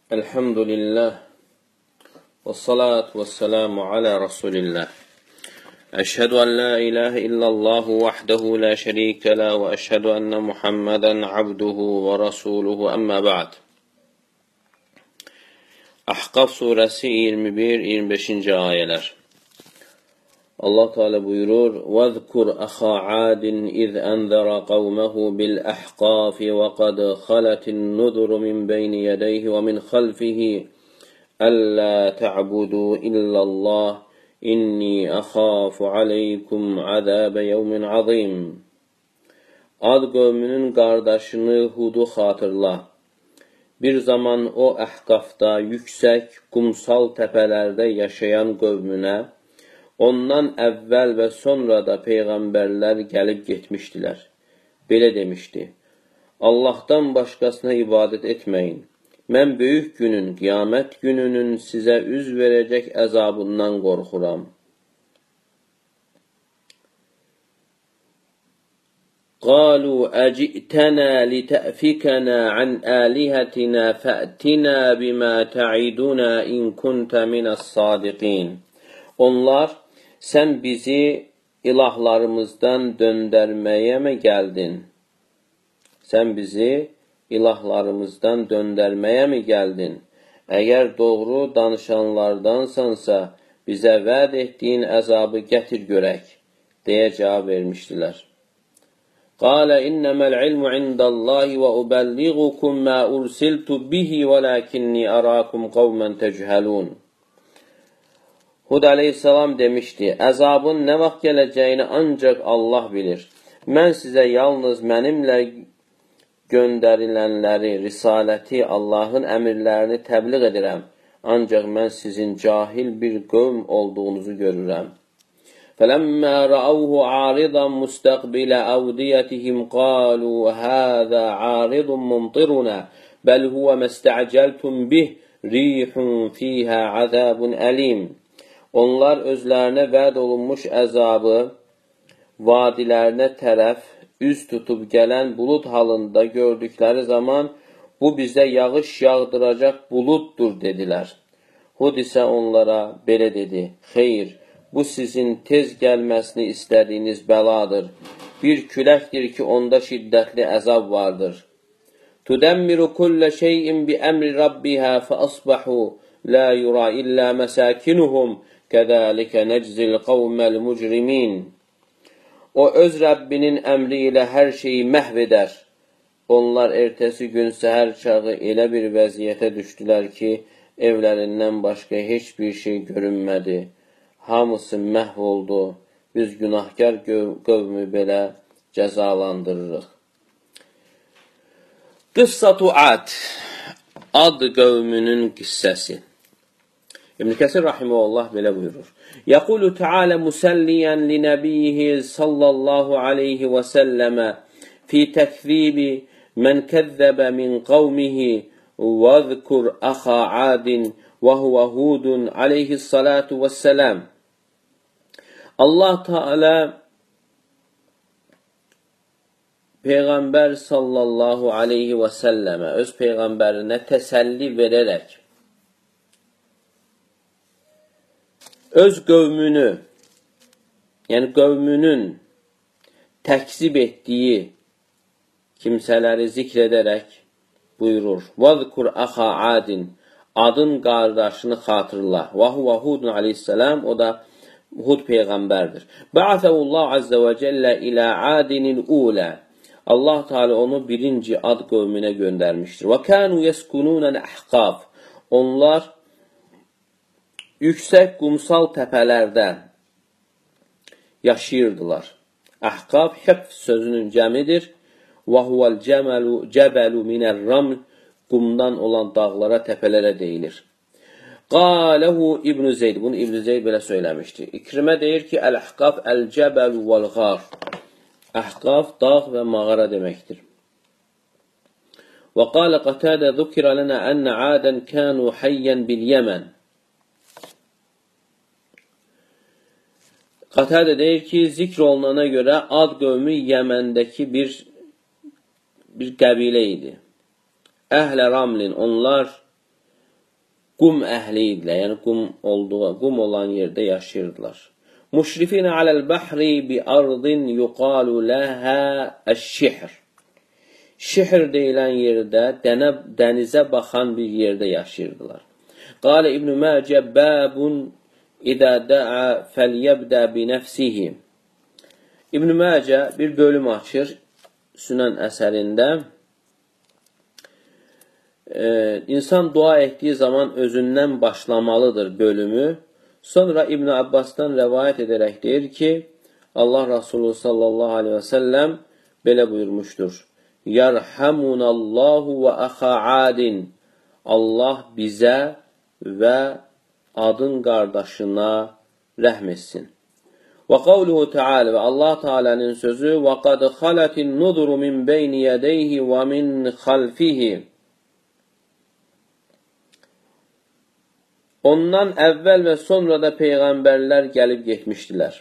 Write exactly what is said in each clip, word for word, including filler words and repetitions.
Elhamdülillah ve salatu ve selamu ala Resulillah. Eşhedü en la ilahe illallahu vahdehu la şerike la ve eşhedü enne Muhammeden abduhu ve rasuluhu emma ba'd. Ahqaf suresi yirmi bir yirmi beşinci ayeler. Allah Teala buyurur: "Vezkur axa Adin iz enzara kavmehu bil ahqaf ve kad khalatin nuzur min beyni yedeyhi ve min khalfihi alla ta'budu illallah inni akhafu aleykum azabe yevmin azim." Ad kavminin kardeşini Hud'u hatırla. Bir zaman o Ahqaf'ta yüksek kumsal tepelerde yaşayan kavmine ondan əvvəl və sonra da peyğəmbərlər gəlib getmişdilər. Belə demişdi: Allahdan başqasına ibadət etməyin. Mən böyük günün, qiyamət gününün sizə üz verəcək əzabından qorxuram. Qalu əcitənə litəfikənə an alihatina fə'tina bima ta'iduna in kunta minəs-sadiqin. Onlar, sən bizi ilahlarımızdan döndərməyə mi gəldin? Sən bizi ilahlarımızdan döndərməyə mi gəldin? Əgər doğru danışanlardansansa, bizə vəd etdiyin əzabı gətir görək, deyə cavab vermişdilər. Qalə innəməl ilmu indallahi və ubəlliğukum mə ursiltu bihi və lakinni ərakum qavmən təcəhəlun. Hud aleyhissalam demişdi: Əzabın nə vaxt gələcəyini ancaq Allah bilir. Mən sizə yalnız mənimlə göndərilənləri, risaləti, Allahın əmirlərini təbliğ edirəm. Ancaq mən sizin cahil bir qövm olduğunuzu görürəm. فَلَمَّا رَأَوْهُ عَارِضًا مُسْتَقْبِلَ أَوْدِيَتِهِمْ قَالُوا هَذَا عَارِضٌ مُمْطِرُنَا بَلْ هُوَ مَا اسْتَعْجَلْتُمْ بِهِ رِيحٌ فِيهَا عَذَابٌ أَلِيمٌ. Onlar özlərinə vəd olunmuş əzabı vadilərinə tərəf üz tutub gələn bulud halında gördükləri zaman bu bizə yağış yağdıracaq buluddur dedilər. Hud isə onlara belə dedi: Xeyr, bu sizin tez gəlməsini istədiyiniz bəladır. Bir küləkdir ki, onda şiddətli əzab vardır. Tudəmmiru kullə şeyin bi əmri rabbiha fə asbahu la yura illə məsakinuhum kəzəlikə neczil qavməl mücrimin. O öz Rəbbinin əmri ilə hər şeyi məhv edər. Onlar ertəsi gün səhər çağı elə bir vəziyyətə düşdülər ki, evlərindən başqa heç bir şey görünmədi. Hamısı məhv oldu. Biz günahkar qövmü belə cəzalandırırıq. Qıssatu Ad, Ad qövmünün qissəsi. İbn Kəsir rahimehullah belə buyurur: Yəqulu Teala musəlliyan li nəbiyyihi sallallahu aleyhi və səlləmə fi təkzibi mən kəzzəbə min qavmihi və zkur əxa Adin və huvə Hudun aleyhissalatu vəssələm. Allah Teala Peyğəmbər sallallahu aleyhi və səlləmə öz Peyğəmbərinə təsəlli verərək öz qövmünü, yəni qövmünün təkzib etdiyi kimsələri zikr edərək buyurur: وَذْكُرْ أَخَا عَادٍ Adın qardaşını xatırla. وَهُوَ هُودٌ aleyhissalam, o da Hud peyğəmbərdir. بَعَثَهُ اللّٰهُ عَزَّ وَجَلَّ إِلَى عَادٍ الْأُولَى Allah Teala onu birinci Ad qövmünə göndərmişdir. وَكَانُوا يَسْكُنُونَ الْأَحْقَافِ Onlar yüksək qumsal təpələrdə yaşayırdılar. Ahqaf, hifz sözünün cəmidir. وَهُوَ الْجَبَلُ مِنَ الرَّمْلِ Qumdan olan dağlara, təpələrə deyilir. Qaləhu İbn-i Zeyd, bunu İbn-i Zeyd belə söyləmişdir. İkrimə deyir ki, Əl-Ahqaf, Əl-Cəbəlu vəl-Ğar. Ahqaf, dağ və mağara deməkdir. Və qalə Qatadə zukirə lənə ənə Adən kənu hayyən bil-Yəmən. Qatadə deyir ki, zikr olunana görə Ad qövmü Yəməndəki bir, bir qəbilə idi. Əhlə Ramlin, onlar qum əhli idilər. Yəni qum olduğu, qum olan yerdə yaşayırdılar. Müşrifinə aləl bəhri bi ardin yuqalu ləhə əş-şihr. Şihr deyilən yerdə dənə, dənizə baxan bir yerdə yaşayırdılar. Qalə İbn-i Məcə bəbun İdə dəə fəlyəbdə bi nəfsihi. İbn-i Məcə bir bölüm açır Sünən əsərində. Ee, insan dua etdiyi zaman özündən başlamalıdır bölümü. Sonra İbn Abbasdan rəvayət edərək deyir ki, Allah Resulü sallallahu aleyhi və səlləm belə buyurmuşdur. Yarhamunallahu və əxə adin. Allah bizə və adın qardaşına rəhm etsin. Və qavluhu Teala və Allah Teala'nın sözü və qad xalatin nudru min beyni yədeyhi və min xalfihi. Ondan əvvəl və sonra da peyğəmbərlər gəlib getmişdilər.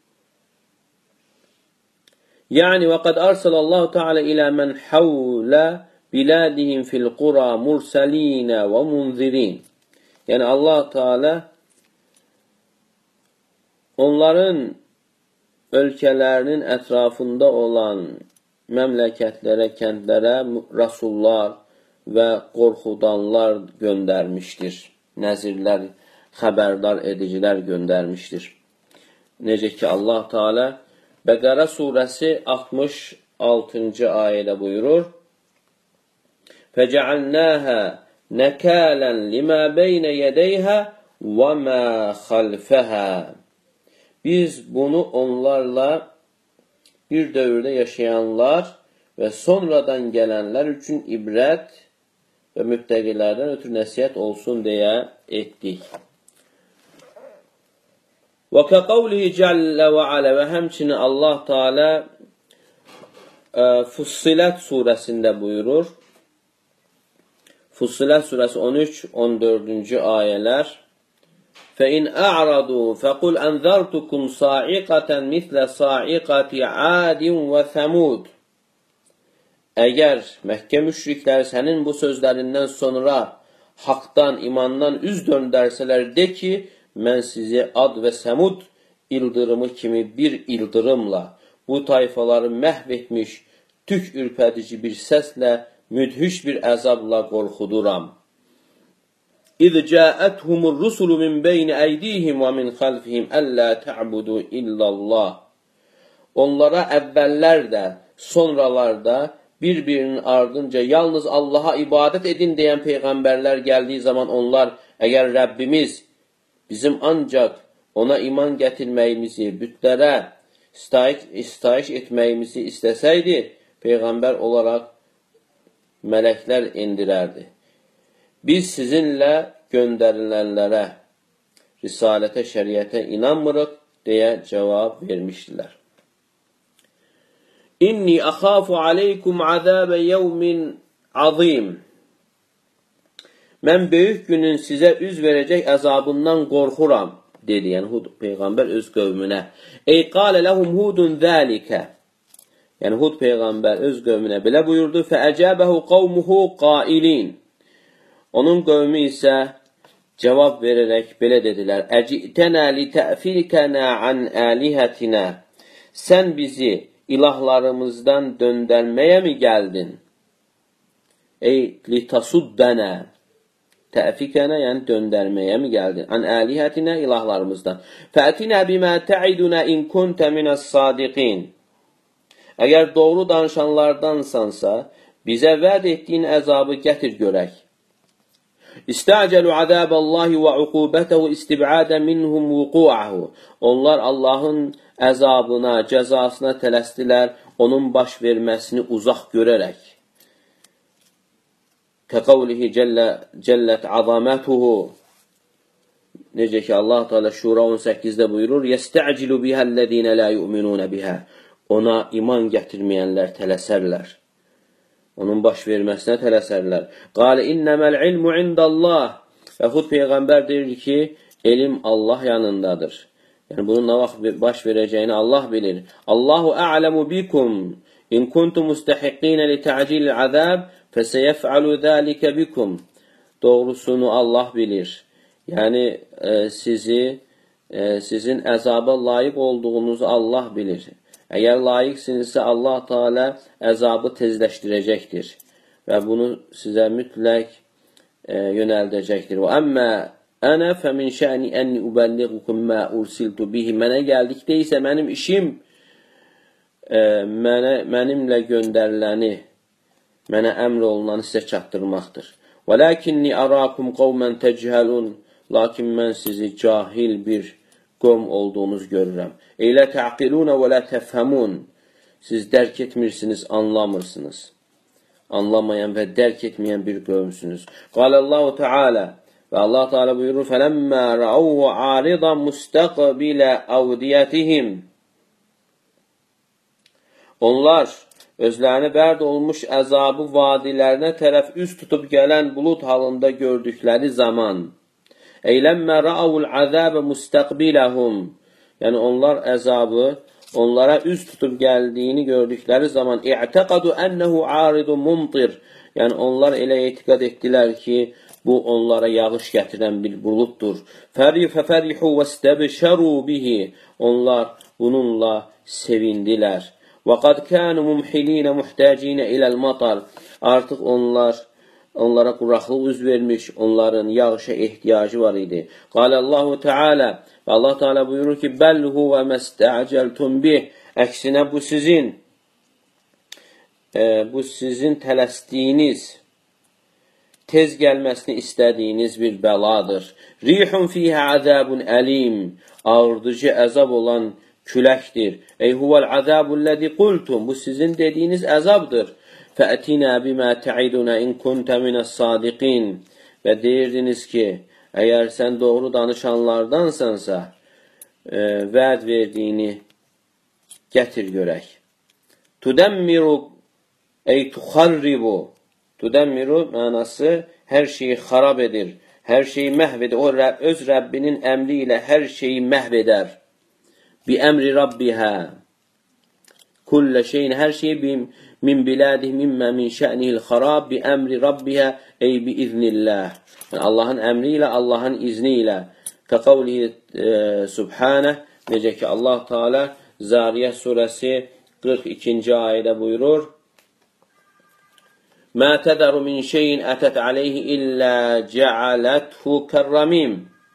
Yəni və qad arsalallahu Teala ilə mən havlə biladihim fil qura mursalinə və munzirin. Yəni Allah Teala onların ölkələrinin ətrafında olan məmləkətlərə, kəndlərə rasullar və qorxudanlar göndərmişdir. Nəzirlər, xəbərdar edicilər göndərmişdir. Necə ki Allah Teala Bəqərə surəsi altmış altıncı ayədə buyurur. Fəcəalnəhə nəkələn limə beynə yədəyhə və mə xalfəhə. Biz bunu onlarla bir dövrdə yaşayanlar və sonradan gələnlər üçün ibrət və müttəqilərdən ötürü nəsihət olsun deyə etdik. Və kəqavlihi cəllə və alə və həmçinin Allah Teala Fussilət surəsində buyurur. Fussilət surəsi on üç on dördüncü ayələr. فَإِنْ أَعْرَضُوا فَقُلْ أَنْذَرْتُكُمْ صَاعِقَةً مِثْلَ صَاعِقَةِ عَادٍ وَثَمُودٍ. Əgər Məkkə müşrikləri sənin bu sözlərindən sonra haqdan, imandan üz döndərsələr, de ki, mən sizi Ad və Səmud ildırımı kimi bir ildırımla, bu tayfaları məhv etmiş, tük ürpədici bir səslə, müdhiş bir əzabla qorxuduram. İz cəəthumur rusulu min beyni əydihim və min xalfihim əllə tə'budu illallah. Onlara əvvəllər də, sonralarda bir-birinin ardınca yalnız Allaha ibadət edin deyən peyğəmbərlər gəldiyi zaman onlar, əgər Rəbbimiz bizim ancaq ona iman gətirməyimizi, bütlərə istayiş etməyimizi istəsəydi, peyğəmbər olaraq mələklər indirərdi. Biz sizinlə göndərilənlərə, risalətə, şəriətə inanmırıq deyə cavab vermişdilər. İnni əxafu aleykum azəbə yevmin azim. Mən böyük günün sizə üz verəcək əzabından qorxuram, dedi. Yəni Hud peyğəmbər öz qövmünə. Ey qalə ləhum hudun zəlikə. Yəni Hud peyğəmbər öz qövmünə belə buyurdu. Fəəcəbəhu qavmuhu qailin. Onun qövmü isə cavab verərək belə dedilər. Əcitənə li təfikənə an əlihətinə. Sən bizi ilahlarımızdan döndərməyə mi gəldin? Ey li tasuddənə. Təfikənə, yəni döndərməyə mi gəldin? An əlihətinə, ilahlarımızdan. Fəətinə bimə təidunə in kuntə minəs sadiqin. Əgər doğru danışanlardansansa, bizə vəd etdiyin əzabı gətir görək. İstəcəlu azəbəllahi və uqubətəhu istib'adə minhum vuku'ahu. Onlar Allahın əzabına, cəzasına tələsdilər, onun baş verməsini uzaq görərək. Kəqavlihi cəllət azamətuhu. Necə ki Allah Teala Şura on səkkizdə buyurur, Yəstəcilu bihəllədinə lə yu'minunə bihə. Ona iman gətirməyənlər tələsərlər. Onun baş verməsinə tələsərlər. Qalə innəməl ilmu indəllah. Və Hud Peyğəmbər deyir ki, elm Allah yanındadır. Yəni bunun nə vaxt baş verəcəyini Allah bilir. Allahu a'ləmu bikum. İn kuntum müstəhiqqinə li tə'cilil əzəb fəsəyəf'alu zəlikə bikum. doğrusunu Allah bilir. Yani e, sizi e, sizin əzaba layiq olduğunuzu Allah bilir. Əgər layiqsinizsə Allah Teala əzabı tezləşdirəcəkdir və bunu sizə mütləq e, yönəldəcəkdir. Və əmmə ənə fəmin şəni ənni ubəlliğukum mə ursiltu bihi. Mənə gəldikdə isə mənim işim e, mənə, mənimlə göndəriləni, mənə əmr olunanı sizə çatdırmaqdır. Və ləkinni ərakum qavmən təcihəlun. Lakin mən sizi cahil bir qövm olduğunuz görürəm. Eylə təqilunə və lə təfhəmun. Siz dərk etmirsiniz, anlamırsınız. Anlamayan və dərk etməyən bir qövmsünüz. Qalallahu Teala və Allah Teala buyurur: "Fələmmə ra'awhu 'aridan mustaqbilə awdiyatihim." Onlar özlərini bərd olmuş əzabı vadilərinə tərəf üz tutub gələn bulud halında gördükləri zaman, Eyləmmə ra'avul əzəbə müstəqbiləhum. Yəni onlar əzabı onlara üz tutub gəldiyini gördükləri zaman i'təqadu ənəhu aridun mumtir. Yəni onlar elə etiqad etdilər ki, bu onlara yağış gətirən bir buluddur. Fərihu və istəbşəru bihi. Onlar bununla sevindilər. Və qad kanu mumhilinə muhtacinə iləl matar. Artıq onlar onlara quraqlıq üz vermiş, onların yağışa ehtiyacı var idi. Qalallahu Teala və Allah Teala buyurur ki, bəl huvə məstəcəltum bih. Əksinə bu sizin e, bu sizin tələsdiyiniz, tez gəlməsini istədiyiniz bir bəladır. Rihun fiyhə əzəbun əlim. Ağırdıcı əzab olan küləkdir. Ey huvəl əzəbulləzi qultum. Bu sizin dediyiniz əzabdır. Fəətinə bimə təidunə in kuntə minəs-sadiqin. Və deyirdiniz ki, əgər sən doğru danışanlardansansa, e, vəd verdiyini gətir görək. Tudəmmiru ey tuxarribu. Tudəmmiru mənası hər şeyi xarab edir, hər şeyi məhv edir. O öz Rəbbinin əmri ilə hər şeyi məhv edər. Bi əmri Rabbihə. Kullə şeyin, hər şeyi bim min biladih mimmə min şə'nihil xarab bi əmri Rabbihə ey bi iznillah. Yəni, Allahın əmri ilə, Allahın izni ilə. Kəqavlihi e, subhanə, necə ki Allah Teala Zariyyət surəsi qırx ikinci ayədə buyurur: Mə tədəru min şeyin ətət aleyhi illə cəaləthu kərramim.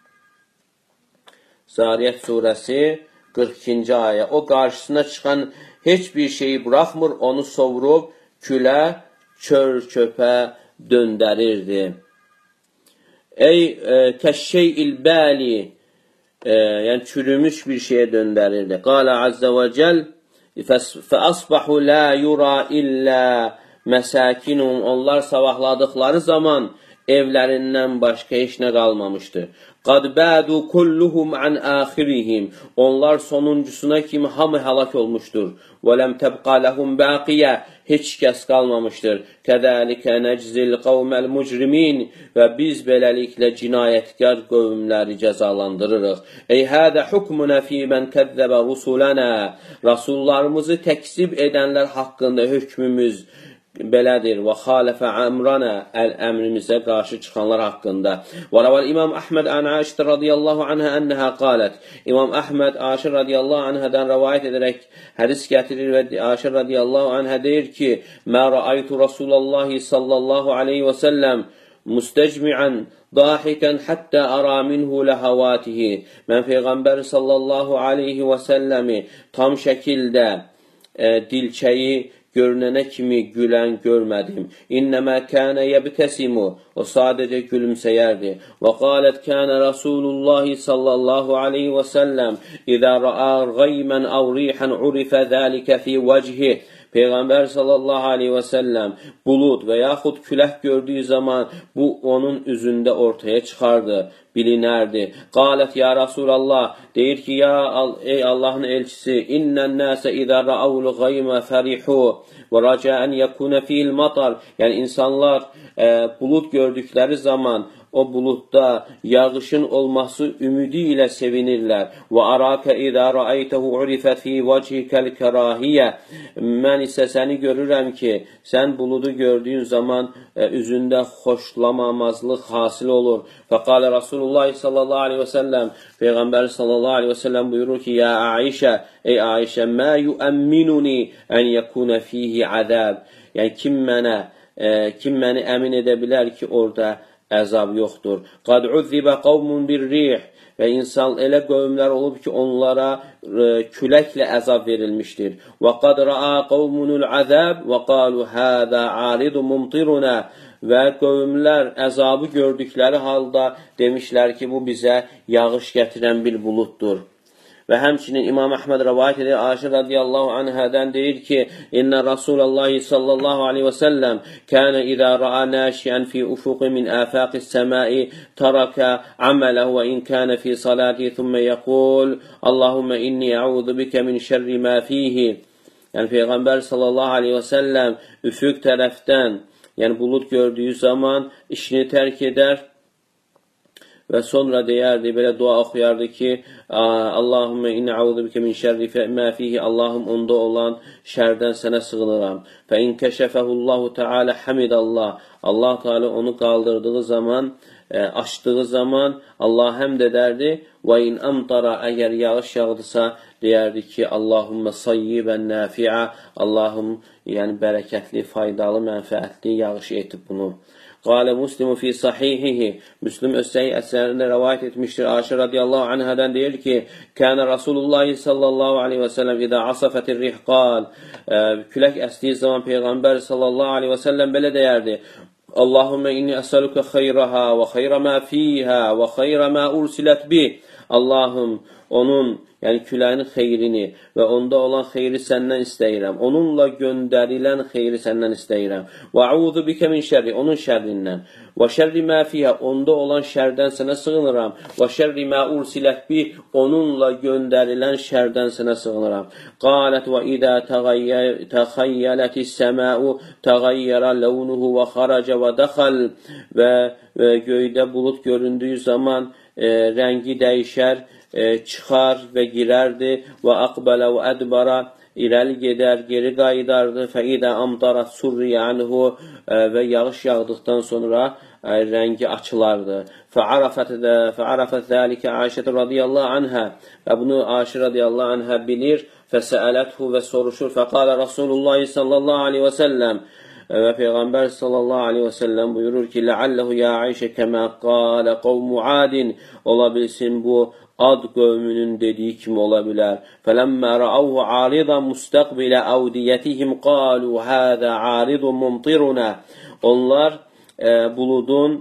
Zariyyət surəsi qırx ikinci ayə. O qarşısına çıxan heç bir şeyi buraxmır, onu sovurub külə, çör, çöpə döndərirdi. Ey e, kəşşey-il bəli, e, yəni çürümüş bir şeyə döndərirdi. Qalə Azza və Cəl fəasbahu la yura illə məsakinum. Onlar savahladıqları zaman evlərindən başqa heç nə qalmamışdı. Qad bədu kulluhum an axirihim. Onlar sonuncusuna kimi hamı həlak olmuşdur. Və ləm təbqa ləhum baqiyə. Heç kəs qalmamışdır. Kədəlikə nəczil qavməl mücrimin. Və biz beləliklə cinayətkar qövmləri cəzalandırırıq. Ey hədə hukmunə fi mən kəzzəbə rusulənə. Rasullarımızı təksib edənlər haqqında hökmümüz belədir. Və xalifə əmrana, əl-əmrimizə qarşı çıxanlar haqqında. Və rəvəl İmam Əhməd ən Aişdə radiyallahu anhə ənəhə qalət. İmam Əhməd Aişə radiyallahu anhədən rəvayət edərək hədis gətirir və Aişə radiyallahu anhə deyir ki, Mə rəaytu Rasulallahi sallallahu aleyhi və səlləm müstəcmiən dahikən həttə ara minhu ləhəvatihi. Mən Peyğəmbər sallallahu aleyhi və səlləmi tam şəkildə e, dilçəyi görünənə kimi gülən görmədim. İnnəmə kənə yəbtəsimu. O sadəcə gülümsəyərdi. Və qalət kənə Rasulullahi sallallahu aleyhi və səlləm İzə rəər qəymən əv rixən urifə zəlikə fi vəcih. Peyğəmbər sallallahu aleyhi və səlləm bulud və yaxud külək gördüyü zaman bu onun üzündə ortaya çıxardı, bilinərdi. Qalət ya Rasulallah, deyir ki, ya ey Allahın elçisi, innən nəsə izə rəəvlu qəymə fərihu və rəcəən yəkunə fil matar. Yəni insanlar e, bulud gördükləri zaman o buludda yağışın olması ümidi ilə sevinirlər. Və araka idə rəaytəhu urifət fi vəcihikəl kərahiyyə. Mən isə səni görürəm ki, sən buludu gördüyün zaman e, üzündə xoşlamamazlıq hasil olur. Fəqalə Rasulullah sallallahu aleyhi və səlləm, Peyğəmbər sallallahu aleyhi və səlləm buyurur ki, ya Aişə, ey Aişə, mə yuəmminuni ən yəkuna fihi əzəb. Yəni, kim mənə, e, kim məni əmin edə bilər ki, orada əzab yoxdur. Qad uzzibə qavmun bir rih. Və insan elə qövmlər olub ki, onlara e, küləklə əzab verilmişdir. Və qad ra'a qavmunul əzab və qalu həzə aridu mumtiruna. Və qövmlər əzabı gördükləri halda demişlər ki, bu bizə yağış gətirən bir buluddur. Və həmçinin İmam Əhməd rəvayət edir, Ayşə radiyallahu anhədən deyir ki, İnnə Rasulallah sallallahu aleyhi və səlləm kənə idə ra'a nəşiyən fi ufuqi min əfəqis səmai tarakə amələhu və in kənə fi salati thümmə yəqul Allahümmə inni əudu bikə min şərri mə fihi. Yəni Peyğəmbər sallallahu aleyhi və səlləm üfüq tərəfdən, yəni bulud gördüyü zaman işini tərk edər və sonra deyərdi, belə dua oxuyardı ki, Allahümmə inni əudu bikə min şərri mə fihi, Allahım onda olan şərdən sənə sığınıram. Fə in kəşəfəhullahu teala hamidallah. Allah Teala onu qaldırdığı zaman, e, açdığı zaman Allah həmd edərdi. Və in amtara, əgər yağış yağdısa, deyərdi ki, Allahümmə sayyibən nəfiə, Allahım, yəni bərəkətli, faydalı, mənfəətli yağış etib bunu. Qalə Müslimu fi sahihihi. Müslim öz səhih əsərində rəvayət etmişdir. Ayşə radiyallahu anhadan deyir ki, Kənə Rasulullah sallallahu aleyhi və səlləm idə asafətir rih qal. Külək əsdiyi zaman Peyğəmbər sallallahu aleyhi və səlləm belə deyərdi. Allahümmə inni əsəlükə xeyraha və xeyra mə fiyhə və xeyra mə ursilət bih. Allahım, onun, yəni küləyin xeyrini və onda olan xeyri səndən istəyirəm. Onunla göndərilən xeyri səndən istəyirəm. Və əudu bikə min şərri, onun şərrindən. Və şərri mə fiyhə, onda olan şərdən sənə sığınıram. Və şərri mə ursilət bih, onunla göndərilən şərdən sənə sığınıram. Qalət və idə təxəyyələtis səməu təğəyyərə ləvnuhu və xaracə və dəxəl. Və göydə bulud göründüyü zaman e, rəngi dəyişər, e, çıxar və girərdi. Və əqbələ və ədbara, irəli gedər, geri qayıdardı. Fəidə amtarat surriyə anhu, və yağış yağdıqdan sonra ə, rəngi açılardı. Fəarafət zəlikə Ayşə radiyallahu anhə, və bunu Ayşə radiyallahu anhə bilir. Fəsəələthu, və soruşur. Fəqalə Rasulullah sallallahu aleyhi və səlləm, və Peyğəmbər sallallahu aleyhi və səlləm buyurur ki, Ləalləhu ya Ayşə kəmə qalə qavmu adin, ola bilsin bu ad qövmünün dediyi kimi ola bilər. Fələmmə rəavhu aridan müstəqbilə əvdiyyətihim qalu həzə aridun mumtiruna. Onlar e, buludun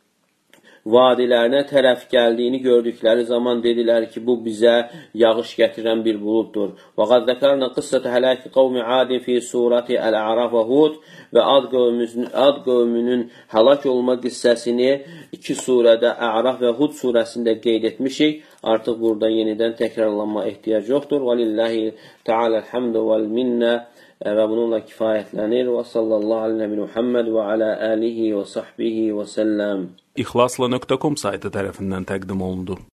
vadilərinə tərəf gəldiyini gördükləri zaman dedilər ki, bu bizə yağış gətirən bir buluddur. Və qad zəkarna qıssətə hələki qavmi adin fi surati Əl-Əraf və Hud, və ad qövmünün, ad qövmünün həlak olma qissəsini iki surədə, Əraf və Hud surəsində qeyd etmişik. Artıq burada yenidən təkrarlanma ehtiyac yoxdur. Və lillahi teala elhamdu vəl minnə, və bununla kifayətlənir. Və sallallahu aleyhi və Muhammed və alə alihi və sahbihi və səlləm. İxlasla nöqtə com saytı tərəfindən təqdim olundu.